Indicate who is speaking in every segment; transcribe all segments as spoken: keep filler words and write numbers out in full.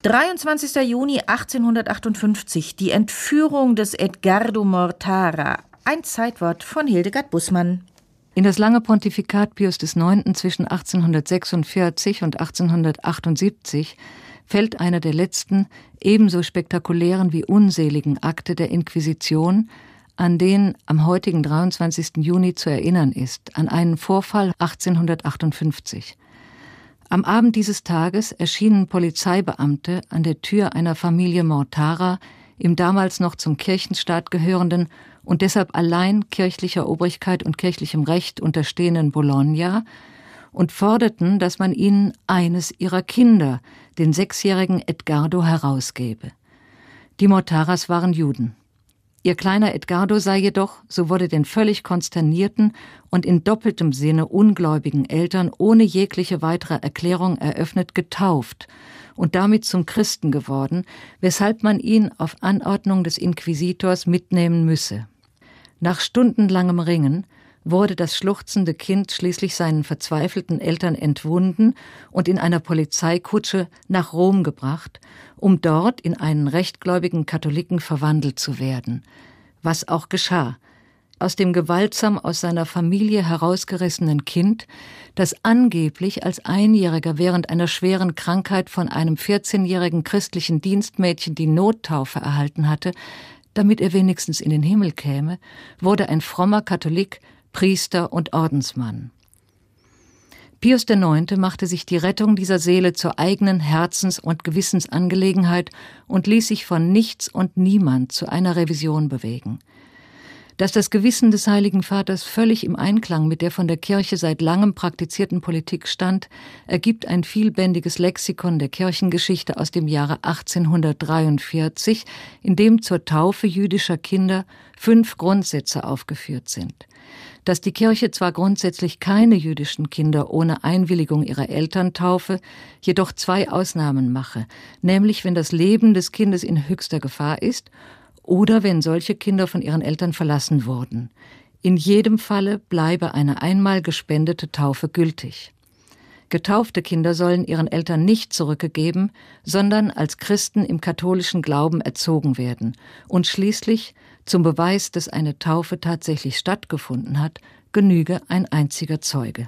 Speaker 1: dreiundzwanzigster Juni achtzehnhundertachtundfünfzig, die Entführung des Edgardo Mortara. Ein Zeitwort von Hildegard Bußmann.
Speaker 2: In das lange Pontifikat Pius des Neunten zwischen achtzehnhundertsechsundvierzig und achtzehnhundertachtundsiebzig fällt einer der letzten, ebenso spektakulären wie unseligen Akte der Inquisition, an den am heutigen dreiundzwanzigsten Juni zu erinnern ist, an einen Vorfall achtzehnhundertachtundfünfzig. Am Abend dieses Tages erschienen Polizeibeamte an der Tür einer Familie Mortara im damals noch zum Kirchenstaat gehörenden und deshalb allein kirchlicher Obrigkeit und kirchlichem Recht unterstehenden Bologna und forderten, dass man ihnen eines ihrer Kinder, den sechsjährigen Edgardo, herausgebe. Die Mortaras waren Juden. Ihr kleiner Edgardo sei jedoch, so wurde den völlig konsternierten und in doppeltem Sinne ungläubigen Eltern ohne jegliche weitere Erklärung eröffnet, getauft und damit zum Christen geworden, weshalb man ihn auf Anordnung des Inquisitors mitnehmen müsse. Nach stundenlangem Ringen wurde das schluchzende Kind schließlich seinen verzweifelten Eltern entwunden und in einer Polizeikutsche nach Rom gebracht, um dort in einen rechtgläubigen Katholiken verwandelt zu werden. Was auch geschah. Aus dem gewaltsam aus seiner Familie herausgerissenen Kind, das angeblich als Einjähriger während einer schweren Krankheit von einem vierzehnjährigen christlichen Dienstmädchen die Nottaufe erhalten hatte, damit er wenigstens in den Himmel käme, wurde ein frommer Katholik, Priester und Ordensmann. Pius der Neunte machte sich die Rettung dieser Seele zur eigenen Herzens- und Gewissensangelegenheit und ließ sich von nichts und niemand zu einer Revision bewegen. Dass das Gewissen des Heiligen Vaters völlig im Einklang mit der von der Kirche seit langem praktizierten Politik stand, ergibt ein vielbändiges Lexikon der Kirchengeschichte aus dem Jahre achtzehnhundertdreiundvierzig, in dem zur Taufe jüdischer Kinder fünf Grundsätze aufgeführt sind. Dass die Kirche zwar grundsätzlich keine jüdischen Kinder ohne Einwilligung ihrer Eltern taufe, jedoch zwei Ausnahmen mache, nämlich wenn das Leben des Kindes in höchster Gefahr ist oder wenn solche Kinder von ihren Eltern verlassen wurden. In jedem Falle bleibe eine einmal gespendete Taufe gültig. Getaufte Kinder sollen ihren Eltern nicht zurückgegeben, sondern als Christen im katholischen Glauben erzogen werden und schließlich, zum Beweis, dass eine Taufe tatsächlich stattgefunden hat, genüge ein einziger Zeuge.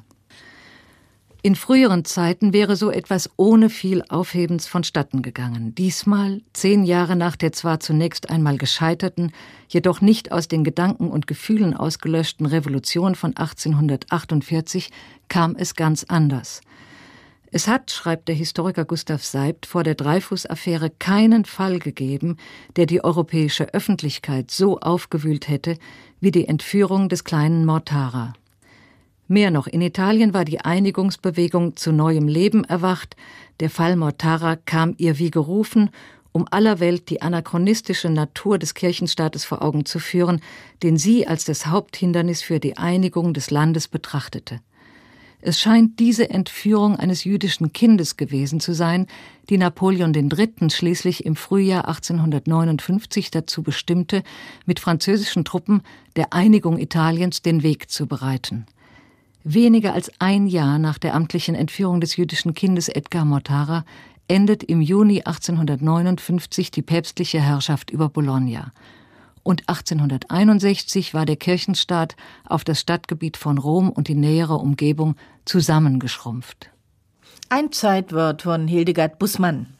Speaker 2: In früheren Zeiten wäre so etwas ohne viel Aufhebens vonstatten gegangen. Diesmal, zehn Jahre nach der zwar zunächst einmal gescheiterten, jedoch nicht aus den Gedanken und Gefühlen ausgelöschten Revolution von achtzehnhundertachtundvierzig, kam es ganz anders. Es hat, schreibt der Historiker Gustav Seibt, vor der Dreyfus-Affäre keinen Fall gegeben, der die europäische Öffentlichkeit so aufgewühlt hätte wie die Entführung des kleinen Mortara. Mehr noch, in Italien war die Einigungsbewegung zu neuem Leben erwacht, der Fall Mortara kam ihr wie gerufen, um aller Welt die anachronistische Natur des Kirchenstaates vor Augen zu führen, den sie als das Haupthindernis für die Einigung des Landes betrachtete. Es scheint diese Entführung eines jüdischen Kindes gewesen zu sein, die Napoleon der Dritte schließlich im Frühjahr achtzehnhundertneunundfünfzig dazu bestimmte, mit französischen Truppen der Einigung Italiens den Weg zu bereiten. Weniger als ein Jahr nach der amtlichen Entführung des jüdischen Kindes Edgar Mortara endet im Juni achtzehnhundertneunundfünfzig die päpstliche Herrschaft über Bologna. Und achtzehnhunderteinundsechzig war der Kirchenstaat auf das Stadtgebiet von Rom und die nähere Umgebung zusammengeschrumpft.
Speaker 1: Ein Zeitwort von Hildegard Bußmann.